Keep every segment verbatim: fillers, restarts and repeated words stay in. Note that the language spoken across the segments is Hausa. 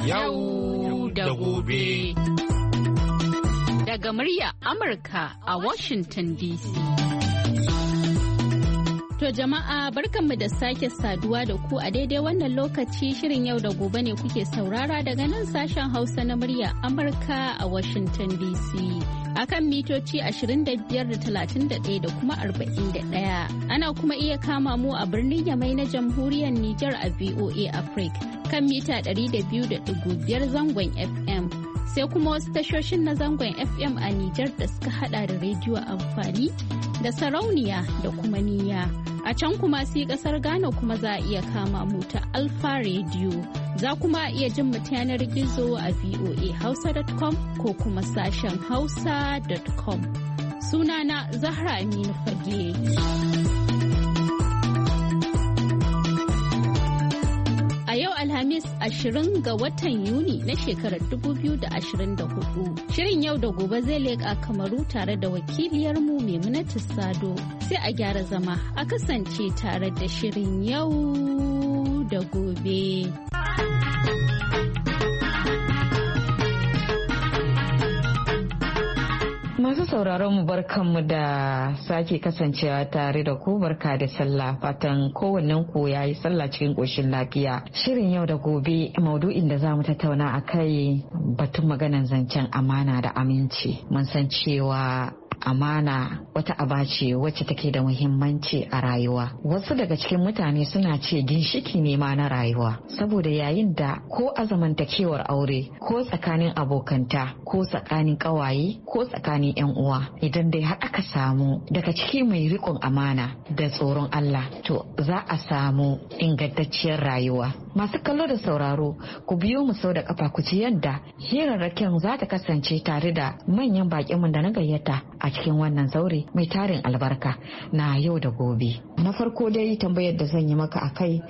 Yau da gobe. Daga murya Amurka a Washington D C. To jama'a barkanmu da sake saduwa da ku a daidai wannan lokaci. Shirin yau da gobe ne kuke saurara daga nan sashen Hausa na murya Amurka a Washington D C. Akan mitoci ashirin da biyar da talatin da ɗaya da kuma arba'in da ɗaya. Ana kuma iya kama mu a birnin Yamai na Jamhuriyar Nijar a V O A Africa kan mita ɗari da biyu da ɗigo biyar zangon F M. Sai kuma wasu tashoshin na zangon F M a Nijar da suka hada da rediyo amfani da sarauniya da kuma niyya. A can kuma sai kasar Ghana kuma za a iya kama mu ta Alpha Radio. Za kuma a iya jin mu ta yanar gizo a v o a hausa dot com ko kuma sashen hausa dot com. Sunana Zahra Aminu Fage. A yau Alhamis ashirin ga watan Yuni na shekarar dubu biyu da ashirin da hudu. Shirin yau da gobe zai leƙa Kamaru tare da wakiliyarmu Maimunatu Sado. Sai a gyara zama a kasance tare da shirin yau da gobe. Masu sauraron mu barkanmu da sake kasancewa tare da ku, barka da sallah, fatan kowannen ku yayi sallah cikin koshin lafiya. Shirin yau da gobe maudu'in da zamu tattauna akai batun maganan zancen amana da aminci. Mun san cewa amana wata aba ce wacce take da muhimmanci a rayuwa. Wasu daga cikin mutane suna ce ginshiki ne ma na rayuwa, saboda yayin da ko a zamantakewar aure ko tsakanin abokanta ko tsakanin kawaye ko tsakanin yan uwa, idan dai har aka samu daga ciki mai riƙon amana da tsoron Allah, to za a samu ingantacciyar rayuwa. Masu kallo da sauraro, ku biyo mu sau da kafa ku ci yadda hirarrakin za ta kasance tare da manyan baƙinmu da na gayyata a cikin wannan zaure mai tarin albarka na yau da gobe. Na farko dai tambayar da zan yi maka akai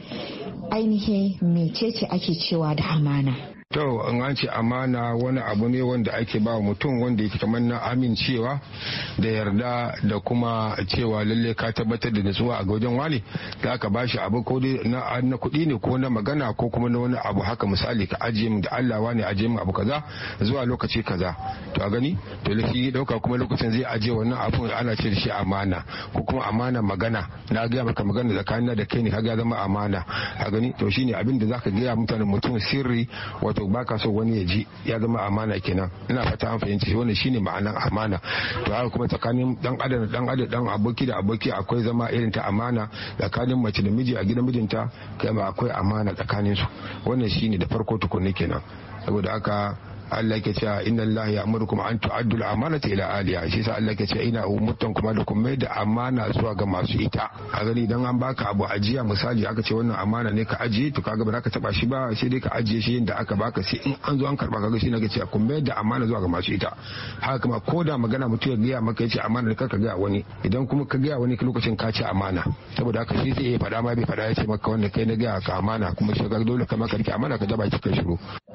ainihin mecece ake cewa da amana? To an ce amana wani abu ne wanda ake ba mutum wanda yake kamar na amincewa da yarda da kuma cewa lalle ka tabbatar da nutsuwa a wajen wani da aka bashi abu ko dai na, na kuɗi ne ko na magana ko kuma na wani abu haka, misali ka ajiye mu da Allah wani ajiye mu abu kaza zuwa lokaci kaza, to a gani to lafi dauka kuma lokacin zai ajiye wannan abun ana ce da shi amana. Ko kuma amana magana, na ga maka magana tsakanin da kai ne kaga zama amana, a gani to shine abin da zaka ga mutanen mutum sirri wato to baka so wani ya ji, ya zama amana kenan. Ina fata an fahimci wannan shine ma'anar amana. To haka kuma tsakanin dan adam dan adam dan aboki da aboki akwai zama irin ta amana, tsakanin mace da miji a gidan mijinta kai ma akwai amana tsakanin su. Wannan shine da farko tukunne kenan. Saboda haka Allah ke cewa inna Allah ya'murukum an tu'addu al-amanata ila ahliha. Shi sa Allah ke cewa ina umurtan kuma da kuma da amana zuwa ga masu ita. A gani idan an baka abu ajiya, misali aka ce wannan amana ne ka ajiye, to kaga ba za ka taba shi ba, sai dai ka ajiye shi yadda aka baka, sai in an zo an karba kaga shi ne ga cewa kuma da amana zuwa ga masu ita. Haka kuma ko da magana mutum ya gaya maka yace amana ne ka ga wani, idan kuma ka gaya wani lokacin ka ce amana. Saboda haka shi sai ya faɗa ma bai faɗa ya ce maka wannan kai na gaya ka amana, kuma shi ga dole ka maka rike amana ka daba ki kai shiru.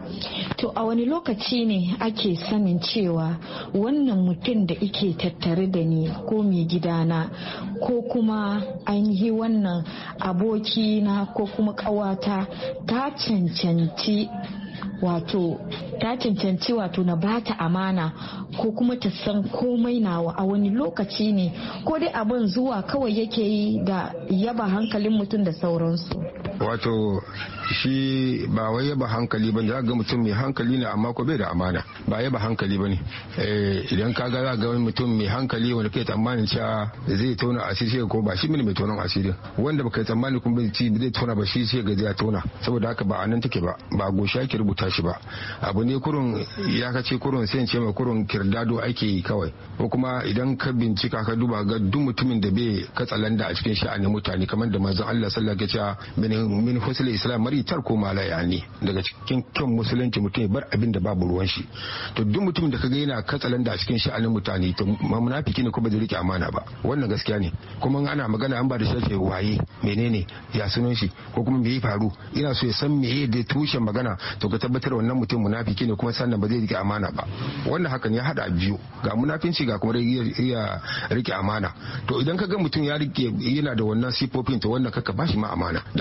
To a wani lokaci ne ake sanin cewa wannan mutum da ike tattare da ni ko mai gidana ko kuma ainihi wannan abokina ko kuma ƙawata ta cancanci wato ta cancanci wato na bata amana ko kuma ta san komai nawa? A wani lokaci ne, ko dai abin zuwa kawai yake yi da yaba hankalin mutum da sauransu? Wato shi ba wai yaba hankali ba, za ga mutum mai hankali ne amma ko bai da amana, ba yaba hankali ba ne. Idan ka ga za ga mutum mai hankali wanda kai tsammanin cewa zai tona asiri ko ba shi ne mai tonon asiri, wanda baka tsammani kuma zai tona ba shi sai ga zai tona. Saboda haka ba anan take ba, ba gosha yake rubuta shi ba, abu ne kurun ya kace kurun sai ce mai kurun kirdado ake yi kawai. Ko kuma idan ka bincika ka duba ga duk mutumin da bai katsalanda a cikin sha'anin mutane, kamar da manzon Allah sallallahu alaihi wasallam ya ce min husnul islam mari tarko ma la yani, daga cikin kyan musulunci mutum ya bar abin da babu ruwan shi. To duk mutumin da kaga yana katsalanda a cikin sha'anin mutane to munafiki ne ko ba zai rike amana ba, wannan gaskiya ne. Kuma ana magana an ba da shi waye menene ya sunan shi ko kuma me ya faru, ina so ya san me da tushen magana, to ka tabbatar wannan mutum munafiki ne kuma sannan ba zai rike amana ba. Wannan hakan ya hada biyu, ga munafinci ga kuma iya rike amana. To idan kaga mutum ya rike yana da wannan sifofin, to wannan kaka bashi ma amana, dan ka bashi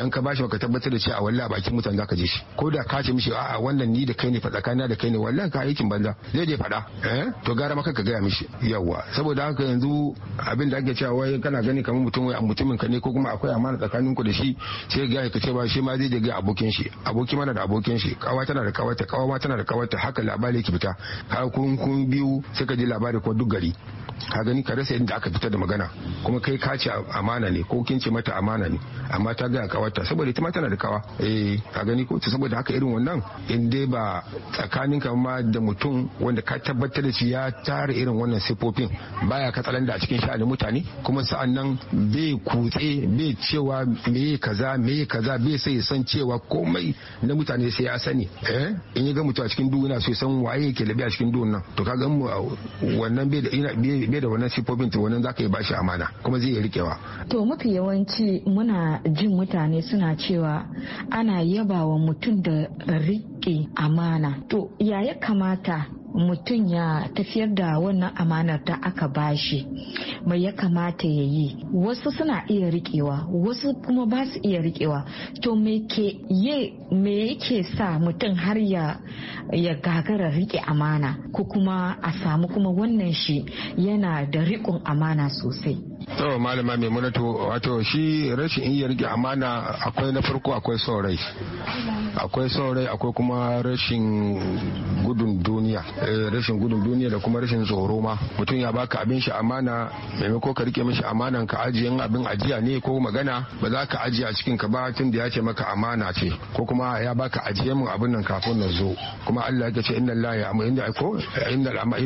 ce ka tabbatar da cewa wallahi bakin mutane zaka je shi ko da ka ce mishi a'a wannan ni da kai ne fa tsakana da kai ne wallahi ka aikin banza zai je faɗa eh to gara maka ka gaya mishi yawa saboda haka yanzu abin da ake cewa wai kana gani kamar mutum wai mutumin ka ne ko kuma akwai amana tsakanin ku da shi sai ga ka ce ba shi ma zai je ga abokin shi aboki mana da abokin shi kawa tana da kawata kawa ma tana da kawata haka labari yake fita har kun kun biyu sai ka ji labari ko duk gari ka gani ka rasa inda aka fita da magana kuma kai ka ce amana ne ko kin ce mata amana ne amma ta ga kawata saboda ita ma tana da kawa eh ka gani ko saboda haka irin wannan in dai ba tsakanin ka ma da mutum wanda ka tabbatar da shi ya tare irin wannan sifofin baya katsalanda a cikin sha'anin mutane kuma sa'an nan bai kutse bai cewa meye kaza meye kaza bai sai san cewa komai na mutane sai ya sani eh in ya ga mutum a cikin duhu yana so ya san waye yake labe a cikin duhun nan to kaga mu wannan bai da bai da wannan sifofin to wannan zaka yi bashi amana kuma zai iya rikewa to mafi yawanci muna jin mutane suna cewa ana yabawa mutum da rike amana to ya ya kamata mutum ya tafiyar da wannan amanar da aka bashi mai ya kamata ya yi wasu suna iya rikewa wasu kuma ba su iya rikewa to me ke ye me yake sa mutum har ya ya gagara rike amana ko kuma a samu kuma wannan shi yana da rikon amana sosai. To malama mai munato wato shi rashin iya rike amana akwai na farko akwai son rai akwai son rai akwai kuma rashin gudun duniya rashin gudun duniya da kuma rashin tsoro ma mutum ya baka abin shi amana maimako ka rike mishi amanan ka ajiye abin ajiya ne ko magana ba za ka ajiye a cikin ka ba tun da ya ce maka amana ce ko kuma ya baka ajiye min abin nan kafin na zo kuma Allah ya ce inna Allah ya amma inda ko inna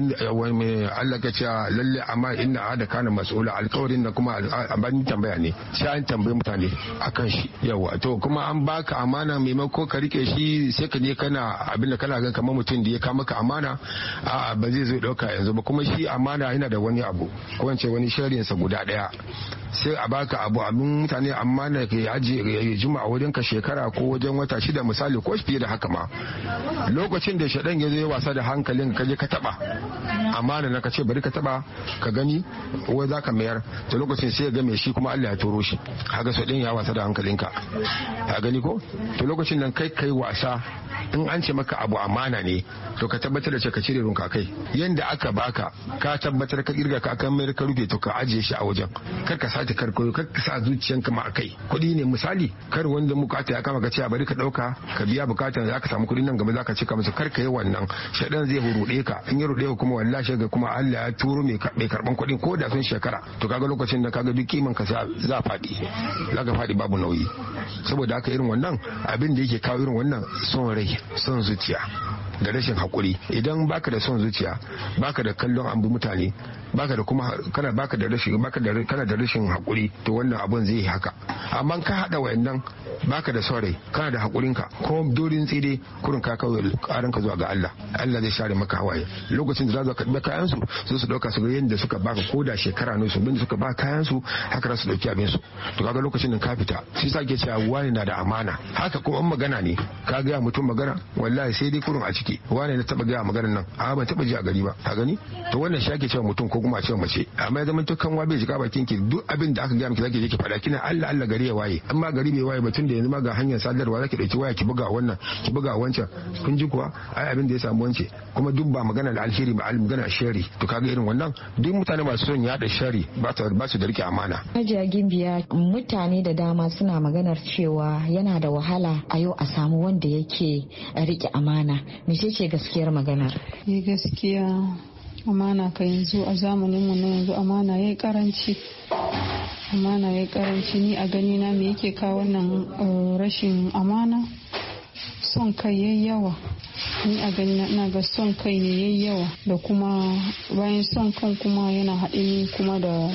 Allah ya ce lalle amma inna ada kana mas'ula alƙawarin da kuma ban tambaya ne sai an tambaye mutane akan shi yawa to kuma an baka amana maimako ka rike shi sai ka je kana abin da kana ga kamar mutum da ya kama maka amana a ba zai zo dauka yanzu ba kuma shi amana yana da wani abu ko wance wani sharin sa guda daya sai a baka abu abin mutane amana ka aje ya jima a wajen ka shekara ko wajen wata shida misali ko fiye da haka ma lokacin da shaɗan ya zo ya wasa da hankalin ka je ka taba amana na ka ce bari ka taba ka gani wai za ka mayar to lokacin sai ya ga mai shi kuma Allah ya turo shi kaga shaɗan ya wasa da hankalinka ka gani ko to lokacin nan kai kai wasa in an ce maka abu amana ne to ka tabbatar da ce ka cire runka kai yanda aka baka ka tabbatar ka kirga ka kan mayar ka rufe to ka ajiye shi a wajen kar ka sace kar koyo kar ka sa zuciyanka ma akai kuɗi ne misali kar wanda bukata ya kama ka ce bari ka dauka ka biya bukatan za ka samu kuɗin nan gaba za ka cika masa kar ka yi wannan shaɗan zai huruɗe ka in ya ruɗe kuma wallahi ga kuma Allah ya turo mai karban kuɗin ko da sun shekara to kaga lokacin da kaga duk kiman ka za faɗi za ka faɗi babu nauyi saboda haka irin wannan abin da yake kawo irin wannan son rai son zuciya da rashin hakuri idan baka da son zuciya baka da kallon ambu mutane baka da kuma kana baka da rashin baka da kana da rashin hakuri to wannan abun zai yi haka amma ka hada wayannan baka da son rai kana da hakurin ka ko dorin tsire kurin ka kawo karin ka zuwa ga Allah Allah zai share maka hawaye lokacin da za ka karɓi kayan su su su dauka su ga yanda suka baka koda shekara ne su bin suka baka kayan su haka su dauki abin su to kaga lokacin da ka fita shi sa ke cewa wani na da amana haka kuma an magana ne ka ga mutum magana wallahi sai dai kurin a ciki wani na taba ga maganar nan a ban taba ji a gari ba ka gani to wannan shi ake cewa mutum ko kuma a cewa mace amma ya zama tukan wa bai jika bakin ki duk abin da aka ga miki zaki je ki fada kina Allah Allah gari ya waye amma gari bai waye ba tun da yanzu ma ga hanyar sadarwa zaki dauki waya ki buga wannan ki buga wancan kun ji kuwa ai abin da ya samu wance kuma duk ba magana da alheri ba magana shari to kaga irin wannan duk mutane masu son yada shari ba ta ba su da rike amana. Hajiya Gimbiya mutane da dama suna maganar cewa yana da wahala a yau a samu wanda yake rike amana mece ce gaskiyar maganar? Ni gaskiya amana ka yanzu a zamanin mu na yanzu amana yayi karanci amana yayi karanci ni a gani na me yake kawo wannan rashin amana son kai yayi yawa ni a gani na ga son kai ne yayi yawa da kuma bayan son kan kuma yana haɗe kuma da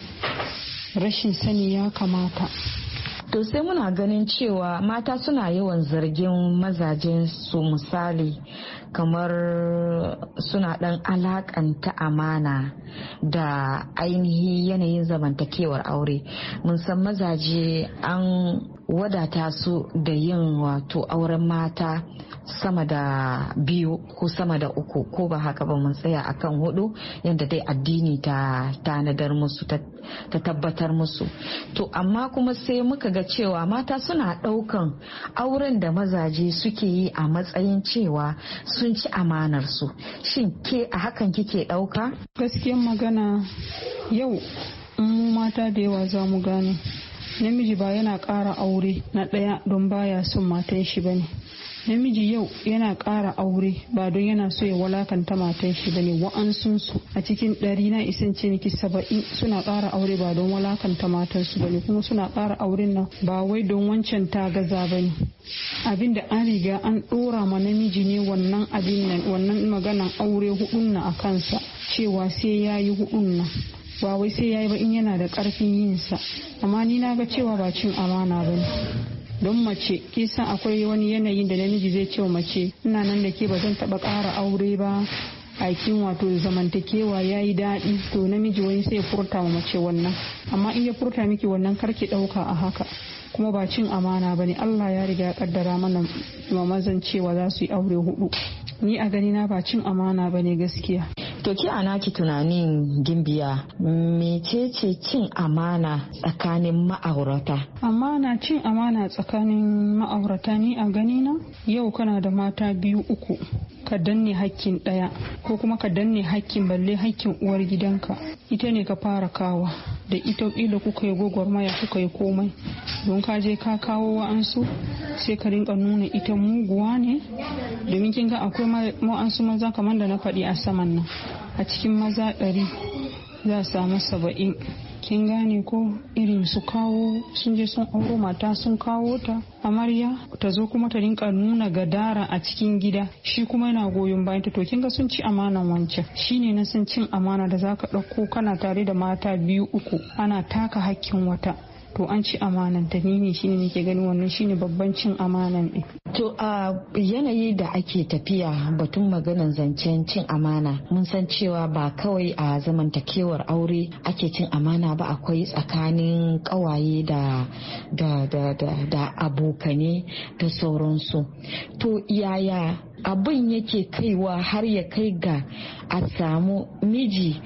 rashin sani ya kamata. To sai muna ganin cewa mata suna yawan zargin mazajen su misali kamar suna dan alakanta amana da ainihi yanayin zamantakewar aure mun san mazaje an wadata su da yin wato auren mata sama da biyu ko sama da uku, ko ba haka ba mun tsaya akan hudu yadda dai addini ta tanadar musu, ta tabbatar musu. To amma kuma sai muka ga cewa mata suna daukan auren da mazaje suke yi a matsayin cewa sun ci amanar su. Shin ke a hakan kike dauka? Gaskiyar magana yau mu mata da yawa za mu gane namiji ba yana ƙara aure na ɗaya don baya son matan shi bane. Namiji yau yana ƙara aure ba don yana so ya walakanta matan shi bane. Wa'ansun su a cikin ɗari na isan ce niki saba'in suna ƙara aure ba don walakanta matan su bane, kuma suna ƙara auren nan ba wai don wancan ta gaza bane. Abin da an riga an ɗora ma namiji ne wannan abin nan, wannan maganan aure hudun na a kansa, cewa sai ya yi hudun nan, ba wai sai ya yi ba in yana da ƙarfin yinsa. Amma ni na ga cewa ba cin amana bane. Don mace kisan akwai wani yanayin da namiji zai ce wa mace ina nan da ke ba zan taba ƙara aure ba, aikin wato zamantakewa ya yi daɗi, to namiji wani sai furta wa mace wannan. Amma in ya furta miki wannan karki ɗauka a haka, kuma ba cin amana ba ne. Allah ya riga ya kaddara mana mazan cewa za su yi aure hudu. Ni a gani na ba cin amana ba ne gaskiya. To ki ana ki tunanin Gimbiya, mecece cin amana tsakanin ma'aurata? Amana, cin amana tsakanin ma'aurata ni a gani na yau kana da mata biyu uku, ka danne hakkin ɗaya ko kuma ka danne hakkin balle hakkin uwar gidanka, ita ne ka fara kawa da ita ila kuka yi gwagwarmaya kuka yi komai, don ka je ka kawo wa'ansu sai ka rinka nuna ita muguwa ne. Domin kin ga akwai wa'ansu maza kamar da na faɗi a saman nan, a cikin maza ɗari za a samu saba'in, kin gane ko, irin su kawo sun je sun auro mata sun kawo ta amarya ta zo kuma ta rinka nuna gadara a cikin gida, shi kuma yana goyon bayan ta. To kin ga sun ci amanan wancan. Shine na san cin amana da zaka ɗauko kana tare da mata biyu uku ana taka hakkin wata, to an ci amanan ta. Ni ne shine nake ganin wannan shine babban cin amanan ɗin. To a yanayi da ake tafiya batun maganan zancen cin amana, mun san cewa ba kawai a zamantakewar aure ake cin amana ba, akwai tsakanin kawaye da da da da, da abokane da sauransu. To yaya abin yake kaiwa har ya kai ga a samu miji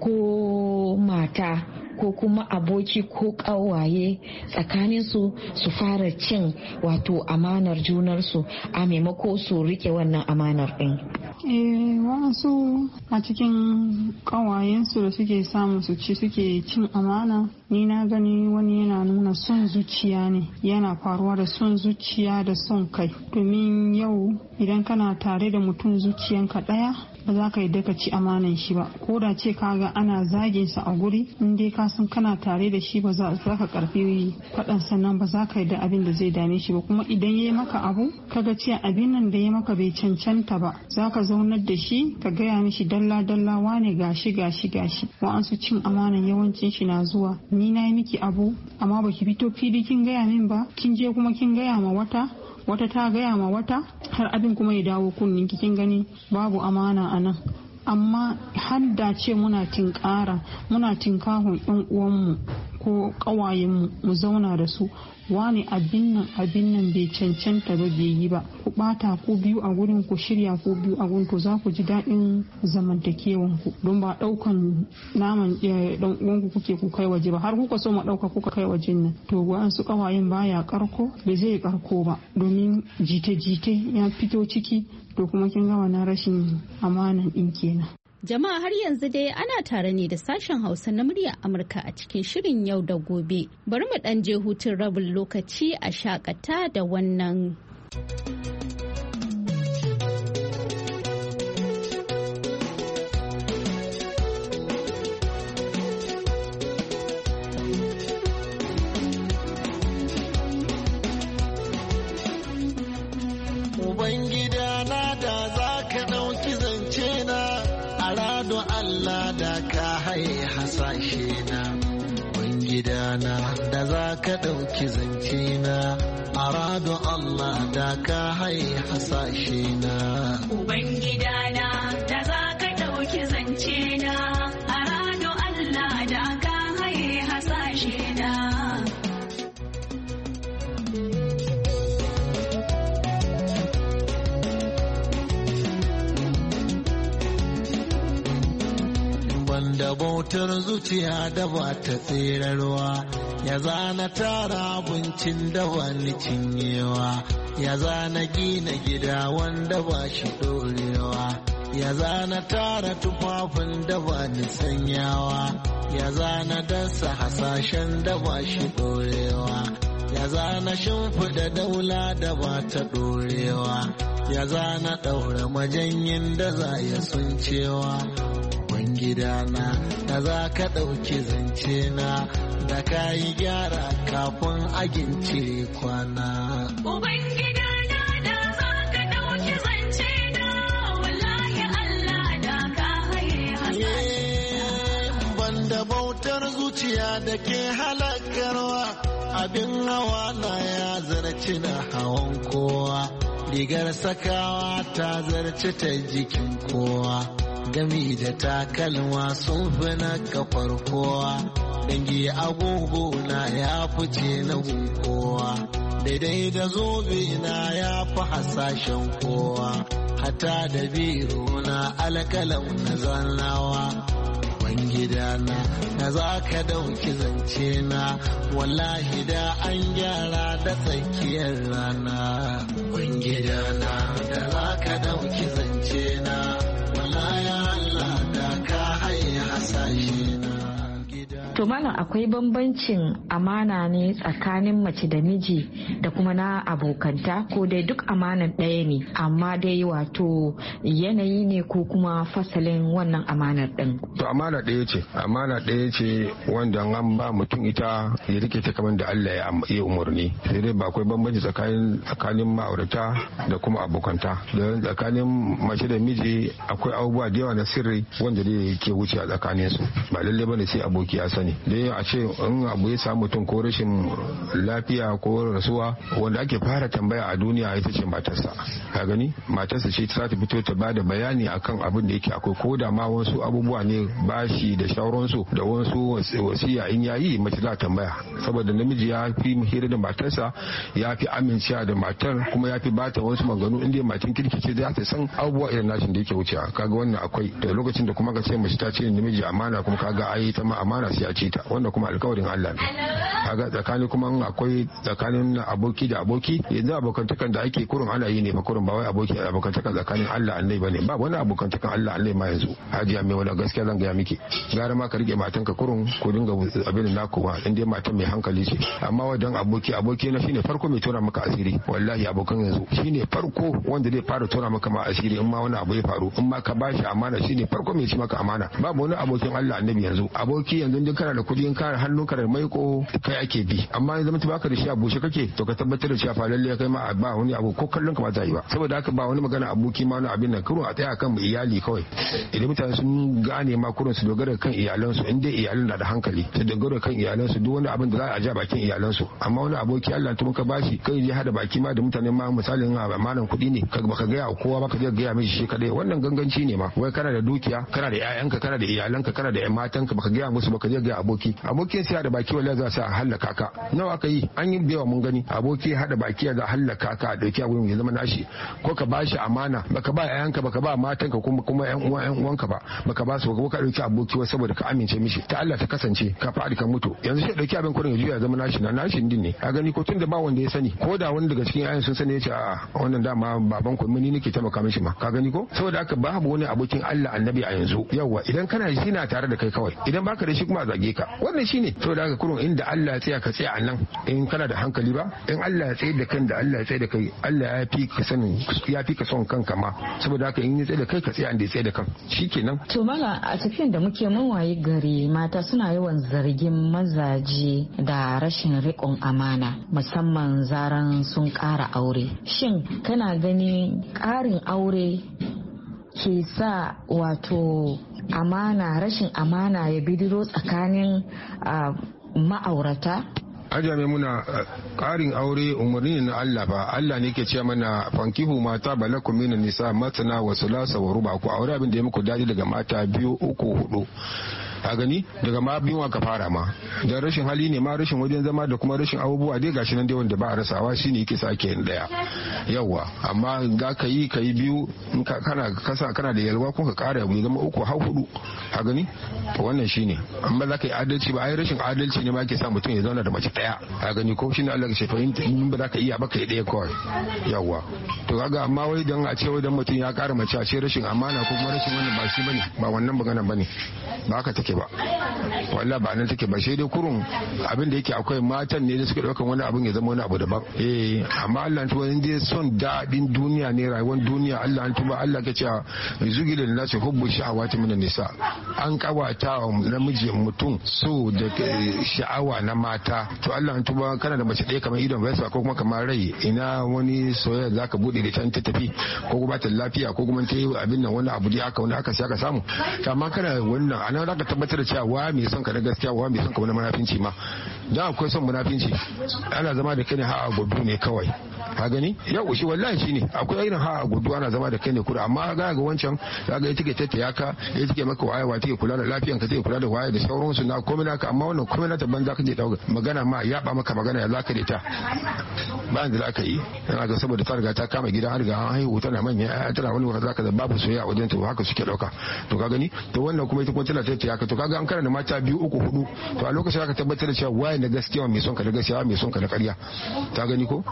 ko mata ko kuma aboki ko kawaye tsakaninsu su fara cin wato amanar junarsu a maimako su rike wannan amanar din? Eh, wasu a cikin kawayensu da suke samu su ci suke cin amana, ni na gani wani yana nuna son zuciya ne, yana faruwa da son zuciya da son kai. Domin yau idan kana tare da mutum zuciyanka daya ba za ka yi daka ci amanan shi ba, ko da ce kaga ana zagin sa a guri, in dai ka san kana tare da shi ba za ka karfi faɗan, sannan ba za ka yi da abin da zai dame shi ba. Kuma idan ya yi maka abu kaga ce abin nan da ya maka bai cancanta ba, za ka zaunar da shi ka gaya mishi dalla dalla wane gashi gashi gashi. Wa'ansu cin amanan yawancin shi na zuwa, ni na yi miki abu amma baki fito fili kin gaya min ba, kin je kuma kin gaya ma wata, wata ta gaya ma wata, har abin kuma ya dawo kunnin kin gani babu amana a nan. Amma har da ce muna tinkara muna tinkahun yan uwanmu ko kawayenmu mu zauna da su, wani abin nan abin nan bai cancanta ba, bai yi ba, ku bata ku biyu a gurin, ku shirya ku biyu a gurin, to za ku ji daɗin zamantakewan ku, don ba ɗaukan naman dan uwanku kuke ku kai waje ba, har kuka so ma ɗauka kuka kai wajen nan, to wa'ansu kawayen baya karko, bai zai karko ba, domin jite-jite ya fito ciki, to kuma kin ga wannan rashin amanan din kenan. Jama'a har yanzu dai ana tare ne da sashen Hausa na muryar Amurka a cikin shirin yau da gobe. Bari mu ɗan je hutun rabin lokaci a shakata da wannan. Ubangida na da za ka ɗauki zance na, arado Allah da ka haye hasashe na. Ubangidana da za ka ɗauki zance na, arado Allah da ka haye hasashe na. Ubangidana da za ka ɗauki zance na, arado Allah da ka haye hasashe na. banda bautar zuciya da ba ta tserarwa, ya zana tara abincin da ba ni cinyewa, ya zana gina gida wanda ba shi dorewa, ya zana tara tufafin da ba ni sanyawa, ya zana dasa hasashen da ba shi dorewa, ya zana shimfiɗa daula da ba ta dorewa, ya zana ɗaura majanyin da za ya suncewa. Gidana da za ka ɗauki zance na da ka yi gyara kafin agin cire kwana. Ubangidana da za ka ɗauki zance na wallahi Allah da ka haye hasashe. Banda bautar zuciya da ke halakarwa, abin hawa na ya zarci na hawan kowa, rigar sakawa ta zarci ta jikin kowa. Gami da takalma sun fi na kafar kowa, dangi agogo na ya fice na kowa, daidai da zobe na ya fi hasashen kowa, hata da biro na alkalam na zannawa. Gidana da za ka dauki zance na wallahi da an gyara da tsakiyar rana. Gidana da za ka dauki zance na To malam, akwai bambancin amana ne tsakanin mace da miji da kuma na abokanta, ko dai duk amanan ɗaya ne amma dai wato yanayi ne ko kuma fasalin wannan amanar ɗin? To amana ɗaya ce, amana ɗaya ce wanda an ba mutum ita ya rike ta kamar da Allah ya umarni. Sai dai ba akwai bambanci tsakanin tsakanin ma'aurata da kuma abokanta. Da tsakanin mace da miji akwai abubuwa da yawa na sirri wanda dai ke wuce a tsakanin su. Ba lalle bane sai aboki ya sani. Da a ce in abu ya samu mutum ko rashin lafiya ko rasuwa, wanda ake fara tambaya a duniya ita ce matarsa. Ka gani? Matarsa ce ta ta fito ta bada bayani akan abin da yake akwai, ko da ma wasu abubuwa ne bashi da shauransu da wasu wasiya in yayi, mace za tambaya. Saboda namiji ya fi hira da matarsa, ya fi amincewa da matar, kuma ya fi bata wasu maganganu inda matan kirki ce za ta san abubuwa irin nashin da yake wucewa. Kaga wannan akwai. Da lokacin da kuma ka ce mace ta ce namiji amana, kuma kaga ai ta ma amana sai a ce ta, wanda kuma alkawarin Allah ne. Kaga tsakani kuma akwai tsakanin aboki da aboki, yanzu abokantakan da ake kurun ana yi ne fa kurun, ba wai aboki abokantakan tsakanin Allah annai bane. Ba wani abokantakan Allah annai ma yanzu. Hajiya mai wani gaskiya zan gaya miki, gara ma ka rike matanka kurun ko dinga abin da naku ba, in dai matan mai hankali ce. Amma wadan aboki aboki na shine farko mai tona maka asiri. Wallahi abokan yanzu shine farko wanda zai fara tona maka ma asiri in ma wani abu ya faru, in ma ka bashi amana shine farko mai ci maka amana. Babu wani abokin Allah annabi yanzu. Aboki yanzu din kana da kudi, in kana hannunka da maiko kai ake bi, amma yanzu mutum baka da shi a bushe kake, to ka tabbatar da cewa fa lalle kai ma ba wani abu ko kallon ka ba ta yi ba. Saboda haka ba wani magana aboki ma wani abin nan, kurun a tsaya kan iyali kawai. Idan mutane sun gane ma kurun su dogara kan iyalansu, in dai iyalan na da hankali su dogara kan iyalansu, duk wani abin da za a ja bakin iyalansu. Amma wani aboki Allah ta muka bashi kai je hada baki ma da mutane ma, misalin amanan kuɗi ne, ka baka gaya kowa ba, ka je gaya mishi shi kadai, wannan ganganci ne ma. Wai kana da dukiya, kana da ƴaƴanka, kana da iyalanka, kana da ƴan matanka, baka gaya musu, baka je gaya aboki. Abokin sai hada baki wallahi za su hallaka ka. Nawa aka yi an yi bewa mun gani, aboki hada baki za hallaka ka, a dauki abun ya zama nashi, ko ka bashi amana baka ba ƴaƴanka, baka ba matanka, kuma kuma ƴan uwa ƴan uwanka ba baka ba su, ko ka dauki aboki wai saboda ka amince mishi, ta Allah ta kasance ka fadi ka mutu. Yanzu sai dauki abin kurin ya juya zama nashi, na nashi din ne. A gani ko tun da ba wanda ya sani, ko da wani daga cikin ƴaƴan sun sani ya ce a'a wannan dama baban ku ni nake taimaka mishi ma. Ka gani ko? Saboda haka babu wani abokin Allah annabi a yanzu. Yawa idan kana da shi na tare da kai kawai, idan baka da shi kuma a zage ka. Wannan shine. Saboda haka kurun inda Allah ya tsaya ka tsaya a nan, in kana da hankali ba, in Allah ya tsaye da kan da Allah ya tsaye da kai, Allah ya fi ka sanin, ya fi ka son kanka ma. Saboda haka in ya tsaye da kai ka tsaya inda ya tsaye da kan, shikenan. To mala, a tafiyan da muke mun waye gari mata suna yawan zargin mazaje da rashin riƙon amana, musamman zaran sun ƙara aure. Shin kana ganin ƙarin aure ke sa wato amana, rashin amana ya bidiro tsakanin ma'aurata? Ajame muna ƙarin aure umarni na Allah ba. Allah ne ke ce mana fankihu mata balakum minan nisa matna wa sulasa wa ruba, ku aure abin da ya muku daɗi daga mata biyu uku hudu. a gani daga ma biyun ka fara ma da rashin hali ne ma rashin wajen zama da kuma rashin abubuwa dai gashi nan dai wanda ba a rasawa shine yake sa ake yin daya yawa amma ga ka yi ka yi biyu in ka kana kasa kana da yalwa ko ka kara ya zama uku har hudu a gani wannan shine amma za ka yi adalci ba ai rashin adalci ne ma ke sa mutum ya zauna da mace daya a gani ko shine Allah ya ce fahimta in ba za ka iya ba ka yi daya kawai yawa to kaga amma wai dan a ce wai dan mutum ya kara mace a ce rashin amana ko kuma rashin wannan ba shi bane ba wannan magana bane ba haka take ba wallahi ba nan take ba sai dai kurun abin da yake akwai matan ne da suka daukan wani abin ya zama wani abu daban eh amma Allah tuba in dai son dadin duniya ne rayuwar duniya Allah tuba Allah ke cewa zugilin nasu hubbu sha'awati minan nisa an kawata wa namiji mutum so da sha'awa na mata to Allah tuba kana da mace ɗaya kamar idon bai ko kuma kamar rai ina wani soyayya zaka bude da ta tafi ko kuma ta lafiya ko kuma ta yi abin nan wani abu da aka wani aka sai aka samu amma kana wannan ana zaka tabbatar da cewa wa mai son ka na gaskiya wa mai son ka wani munafinci ma dan akwai son munafinci ana zama da kai ne ha a gudu ne kawai ka gani yau shi wallahi shine akwai irin ha a gudu ana zama da kai ne kura amma ga ga wancan kaga ita ke tattaya ka ita ke maka wayewa take kula da lafiyan ka take kula da waye da sauransu na komai naka amma wannan komai na tabban zaka je dauka magana ma ya ba maka magana ya zaka da ita bayan da zaka yi yana ga saboda ta riga ta kama gida har ga an haihu tana manya tana wani wanda zaka da babu soyayya a wajen ta haka suke dauka to ka gani to wannan kuma ita kuma tana tattaya ka to kaga an karanta mata biyu uku hudu to a lokacin zaka tabbatar da cewa waye na gaskiya mai son ka da gaskiya mai son ka da ƙarya ta gani ko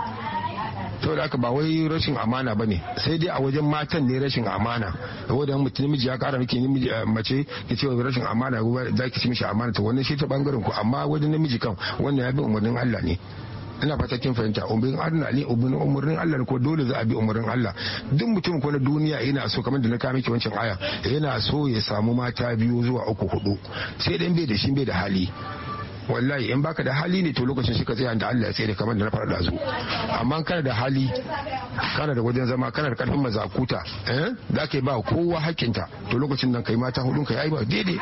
to da aka ba wai rashin amana bane sai dai a wajen matan ne rashin amana saboda mutum namiji ya kara miki namiji mace ki ce rashin amana za ki ci mishi amana to wannan shi ta bangaren ku amma wajen namiji kan wannan ya bi umarnin Allah ne ina fata kin fahimta umarnin Allah ne umarnin Allah ne ko dole za a bi umarnin Allah duk mutum ko na duniya yana so kamar da na kawo miki wancan aya yana so ya samu mata biyu zuwa uku hudu sai dan bai da shi bai da hali wallahi in baka da hali ne to lokacin shi ka tsaya da Allah ya tsaye kamar da na fara dazu amma kana da hali kana da wajen zama kana da karfin mazakuta eh za ka yi ba kowa hakinta to lokacin nan kai mata hudun ka yayi ba daidai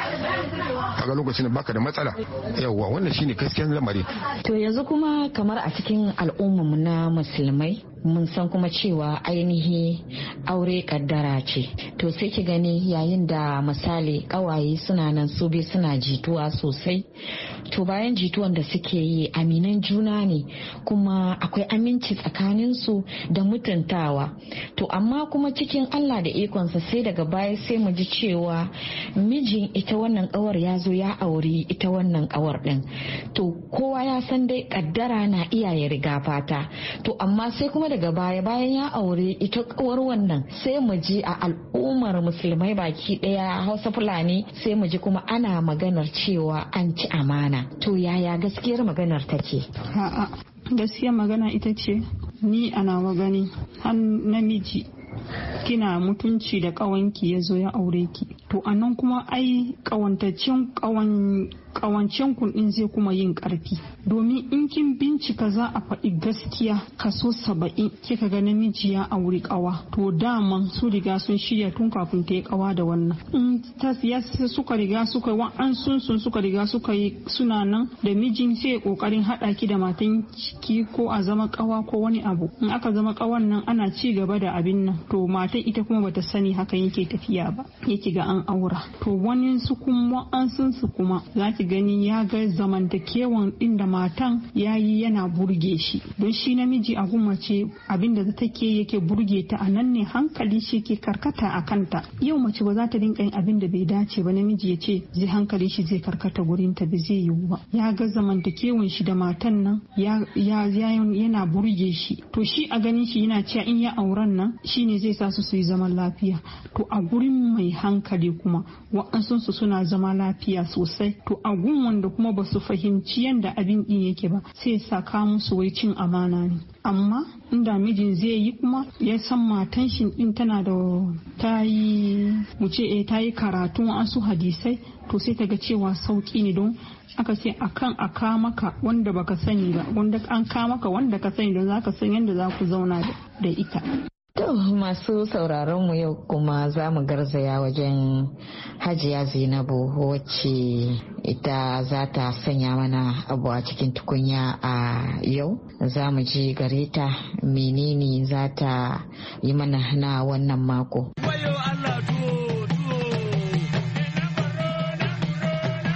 kaga lokacin da baka da matsala yawa wannan shine gaskiyar lamari to yanzu kuma kamar a cikin al'ummar na musulmai mun san kuma cewa ainihi aure kaddara ce to sai ki gani yayin da misali kawaye suna nan su bi suna jituwa sosai to bayan jituwan da suke yi aminan juna ne kuma akwai aminci tsakanin su da mutuntawa to amma kuma cikin Allah da ikonsa sai daga baya sai mu ji cewa mijin ita wannan kawar ya zo ya aure ita wannan kawar din to kowa ya san dai kaddara na iya ya riga fata to amma sai kuma daga baya bayan ya aure ita kawar wannan sai mu ji a al'ummar musulmai baki daya Hausa Fulani sai mu ji kuma ana maganar cewa an ci amana to yaya gaskiyar maganar take a'a gaskiyar magana ita ce ni ana gani har namiji kina mutunci da kawanki ya zo ya aure ki to anan kuma ai kawantacin kawan kawancen kun din zai kuma yin karfi domin in kin bincika za a faɗi gaskiya kaso saba'in kika ga namiji ya auri kawa to daman su riga sun shirya tun kafin ta yi kawa da wannan in ta siyasa suka riga suka wa an sun sun suka riga suka yi suna nan da mijin sai kokarin hada ki da matan ki ko a zama kawa ko wani abu in aka zama kawan nan ana ci gaba da abin nan to matan ita kuma bata sani hakan yake tafiya ba yake ga an aura to wani su kuma an sun su kuma za ki gani ya ga zamantakewan din da matan yayi yana burge shi don shi namiji a mace abinda da take yake burge ta a nan ne hankali shi ke karkata a kanta yau mace ba za ta rinka yin abin da bai dace ba namiji ya ce zai hankali shi zai karkata gurin ta ba zai yiwu ba ya ga zamantakewan shi da matan nan ya yana burge shi to shi a ganin shi yana cewa in ya auren nan shine zai sa su su yi zaman lafiya to a gurin mai hankali kuma wa'ansu su suna zama lafiya sosai to a gun wanda kuma ba su fahimci yadda abin din yake ba sai saka musu wai cin amana ne amma inda mijin zai yi kuma ya san matan shi din tana da ta yi wuce eh ta yi karatu an su hadisai to sai ta ga cewa sauki ne don aka ce akan aka maka wanda baka sani ba wanda an ka maka wanda ka sani don zaka san yadda za ku zauna da ita. To masu sauraron mu yau kuma za mu garzaya wajen Hajiya Zainabu wacce ita za ta sanya mana abu a cikin tukunya a yau. Za mu ji gare ta menene za ta yi mana na wannan mako.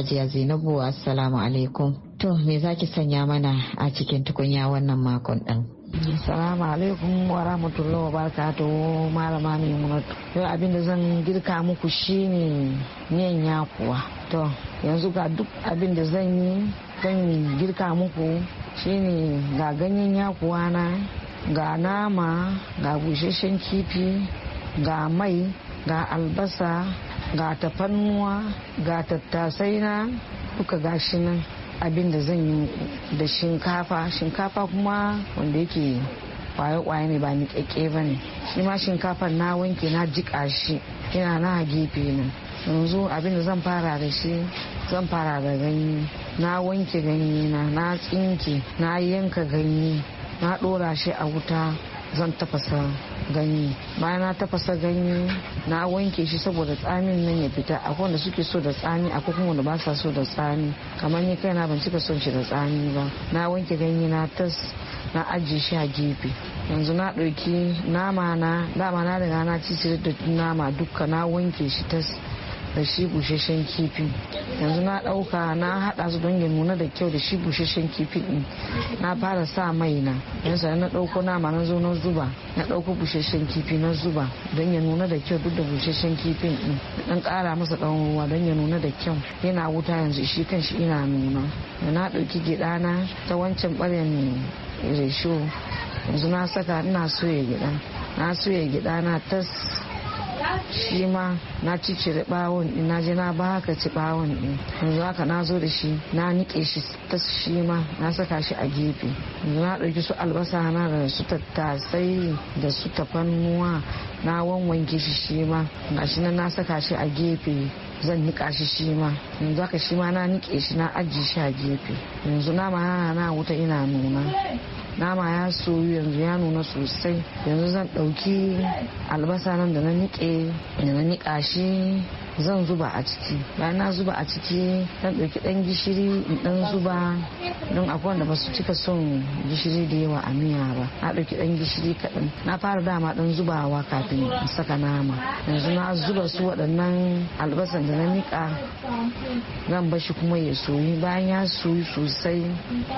Hajiya Zainabu assalamu alaikum. To me zaki sanya mana a cikin tukunya wannan makon din? Assalamu alaikum wa rahmatullahi wa barakatuhu malama Maimunatu. Yau abin da zan girka muku shine miyan yakuwa. To yanzu ga duk abin da zan yi zan girka muku shine ga ganyen yakuwa na, ga nama, ga busasshen kifi, ga mai, ga albasa, ga tafannuwa, ga tattasai na, duka gashi nan abin da zan yi da shinkafa. Shinkafa kuma wanda yake kwaye-kwaye ne ba niƙaƙƙe ba ne. Shi ma shinkafar na wanke na jiƙa shi ina na gefe nan. Yanzu abin da zan fara da shi zan fara da ganye. Na wanke ganye na na tsinke na yanka ganye na ɗora shi a wuta zan tafasa ganye. Bayan na tafasa ganye na wanke shi saboda tsamin nan ya fita. Akwai wanda suke so da tsami, akwai kuma wanda ba sa so da tsami. Kamar ni kaina ban cika son shi da tsami ba. Na wanke ganye na tas na ajiye shi a gefe. Yanzu na ɗauki nama na, dama na riga na cicire da nama duka na wanke shi tas da shi busasshen kifi. Yanzu na ɗauka na haɗa su don ya nuna da kyau da shi busasshen kifi ɗin. Na fara sa mai na, yanzu na ɗauko nama na zo na zuba, na ɗauko busasshen kifi na zuba don ya nuna da kyau duk da busasshen kifin ɗin. Dan ƙara masa ɗan ruwa don ya nuna da kyau. Yana wuta yanzu shi kan shi ina nuna. Da na ɗauki gyaɗa na ta wancan ɓaren resho. Yanzu na saka ina soya gyaɗa. Na soya gyaɗa na tas. Shi ma na cicire bawon din, na je na baka ci bawon din. Yanzu haka na zo da shi na nike shi ta, shi ma na saka shi a gefe. Yanzu na ɗauki su albasa na da su tattasai da su tafannuwa na wanwanke shi shi ma gashi nan na saka shi a gefe zan nika shi shi ma. Yanzu haka shi ma na nike shi na ajiye shi a gefe. Yanzu nama na wuta ina nuna. Nama ya soyu yanzu ya nuna sosai. Yanzu zan ɗauki albasa nan da na niƙe da na niƙa shi zan zuba a ciki. Bayan na zuba a ciki zan ɗauki ɗan gishiri in ɗan zuba don akwai wanda ba su cika son gishiri da yawa a miya ba. Na ɗauki ɗan gishiri kaɗan. Na fara dama ɗan zubawa kafin in saka nama. Yanzu na zuba su waɗannan albasan da na niƙa zan bashi kuma ya soyu. Bayan ya soyu sosai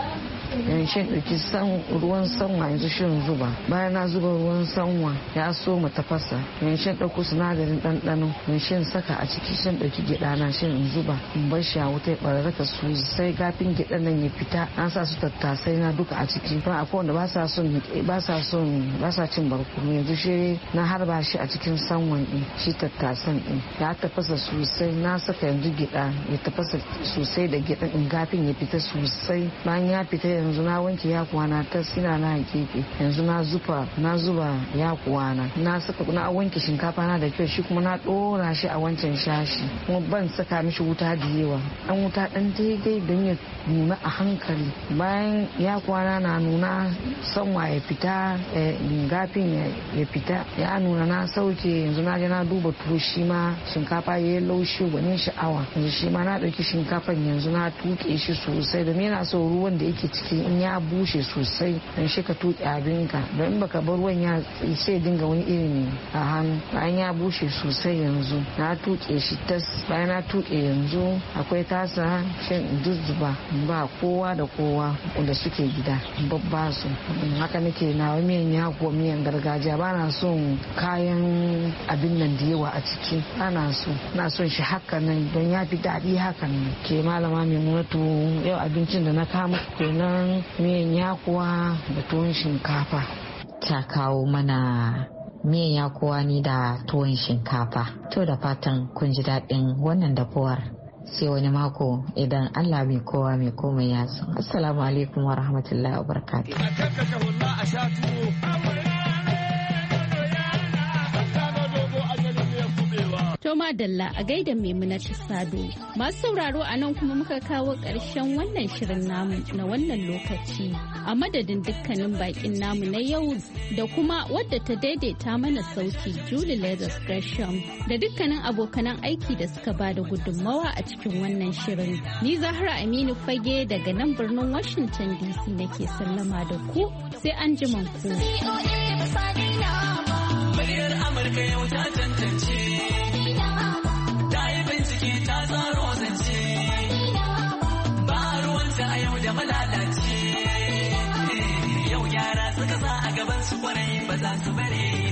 yanzu ɗauki san ruwan sanwa yanzu shin zuba. Bayan na zuba ruwan sanwa ya so mu tafasa yanzu ɗauko sinadarin ɗanɗano yanzu saka a ciki shan ɗauki gyaɗa na shin in zuba in bar shi a wuta ya ɓararraka sosai kafin gyaɗan nan ya fita. Na sa su tattasai na duka a ciki don akwai wanda ba sa son ba sa son ba sa cin barkono. Yanzu shi na harba shi a cikin sanwan ɗin shi tattasan ɗin ya tafasa sosai. Na saka yanzu gyaɗa ya tafasa sosai da gyaɗan in gafin ya fita sosai. Bayan ya fita yanzu na wanke yakuwa na ta sina na gefe. Yanzu na zuba na zuba yakuwa na na saka na wanke shinkafa na da kyau shi kuma na dora shi a wancan shashi kuma ban saka mishi wuta da yawa dan wuta dan daidai don ya nuna a hankali. Bayan yakuwa na na nuna sanwa ya fita gafin ya fita ya nuna na sauke. Yanzu na je na duba tuwo shi ma shinkafa ya yi laushi gwanin sha'awa. Yanzu shi ma na ɗauki shinkafan yanzu na tuke shi sosai domin yana so ruwan da yake ciki in ya bushe sosai dan shi ka tuke abinka don in baka bar ruwan ya sai dinga wani irin a hannu. Bayan ya bushe sosai yanzu na tuke shi tas. Bayan na tuke yanzu akwai tasa shan duzzuba ba kowa da kowa da suke gida babba su. Haka nake na miyan yakuwa miyan gargajiya ba na son kayan abin nan da yawa a ciki. Ana so na son shi haka nan don ya fi daɗi hakan nan. Ke malama Maimunatu yau abincin da na kama kenan miyan yakuwa da tuwon shinkafa. Ta kawo mana miyan yakuwa ni da tuwon shinkafa. To da fatan kun ji daɗin wannan dafuwar. Sai wani mako idan Allah mai kowa mai komai ya so. Assalamu alaikum wa rahmatullahi wa barakatuh. To madalla a gaida Maimunatu Sado. Masu sauraro a nan kuma muka kawo ƙarshen wannan shirin namu na wannan lokaci. A madadin dukkanin bakin namu na yau da kuma wadda ta daidaita mana sauti Julie Leathers Gresham da dukkanin abokanan aiki da suka bada gudunmawa a cikin wannan shirin. Ni Zahra Aminu Fage daga nan birnin Washington D C nake sallama da ku sai an ji ku. Muryar Amurka yau ta tantance. Ta yi bincike ta tsaro zance. kwarai ba za su bare